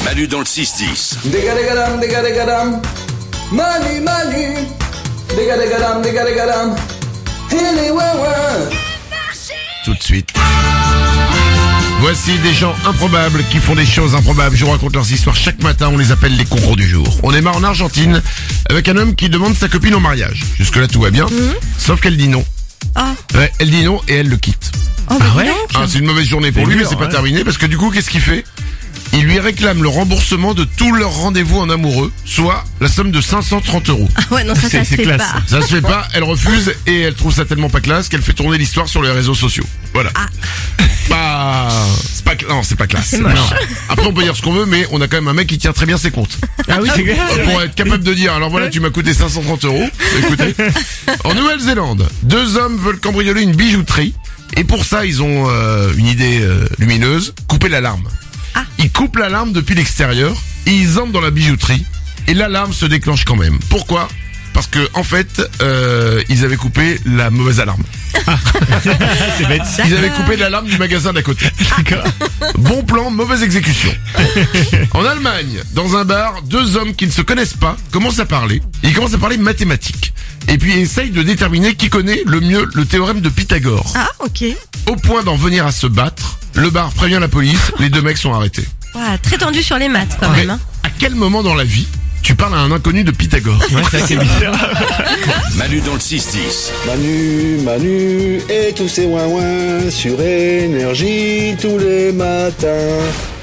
Manu dans le 6-10. Dégalégadam, dégalégadam. Manu, Manu. Dégalégadam, dégalégadam. Hele, ouais, ouais. Tout de suite. Voici des gens improbables qui font des choses improbables. Je vous raconte leurs histoires chaque matin, on les appelle les concours du jour. On est marre en Argentine avec un homme qui demande sa copine en mariage. Jusque-là tout va bien, sauf qu'elle dit non. Ah. Ouais, elle dit non et elle le quitte. Oh, bah dis donc. Ah, c'est une mauvaise journée pour lui, mais c'est pas terminé parce que du coup, qu'est-ce qu'il fait ? Il lui réclame le remboursement de tous leurs rendez-vous en amoureux, soit la somme de 530 €. Ah ouais, non, ça se fait classe. pas. Ça se fait pas, elle refuse et elle trouve ça tellement pas classe qu'elle fait tourner l'histoire sur les réseaux sociaux. Voilà. C'est pas classe. C'est moche. Non. Après on peut dire ce qu'on veut, mais on a quand même un mec qui tient très bien ses comptes. Ah oui, c'est clair. Pour être capable de dire, alors voilà, tu m'as coûté 530 €. Écoutez. En Nouvelle-Zélande, 2 hommes veulent cambrioler une bijouterie. Et pour ça, ils ont une idée lumineuse, couper l'alarme. Ils coupent l'alarme depuis l'extérieur, et ils entrent dans la bijouterie, et l'alarme se déclenche quand même. Pourquoi ? Parce que en fait, ils avaient coupé la mauvaise alarme. C'est bête. Ils avaient coupé l'alarme du magasin d'à côté. Bon plan, mauvaise exécution. En Allemagne, dans un bar, 2 hommes qui ne se connaissent pas commencent à parler. Ils commencent à parler mathématiques. Et puis ils essayent de déterminer qui connaît le mieux le théorème de Pythagore. Ah, ok. Au point d'en venir à se battre, le bar prévient la police, les 2 mecs sont arrêtés. Ouais, très tendu sur les maths quand Mais même. Hein. à quel moment dans la vie tu parles à un inconnu de Pythagore ? Ouais, c'est vrai que c'est bizarre. Manu dans le 6-10. Manu, Manu et tous ces ouin-ouin sur Énergie tous les matins.